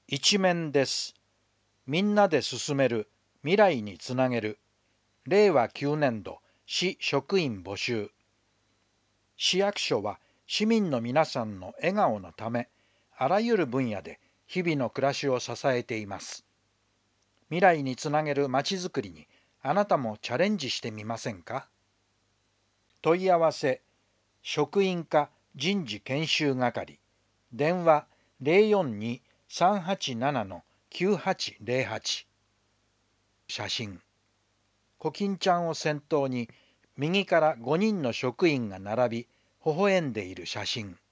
一面です。みんなで進める、未来につなげる。令和9年度市職員募集。市役所は市民の皆さんの笑顔のため、あらゆる分野で日々の暮らしを支えています。未来につなげるまちづくりにあなたもチャレンジしてみませんか？問い合わせ、職員課人事研修係、電話042-387-9808。写真、コキンちゃんを先頭に右から5人の職員が並び微笑んでいる写真。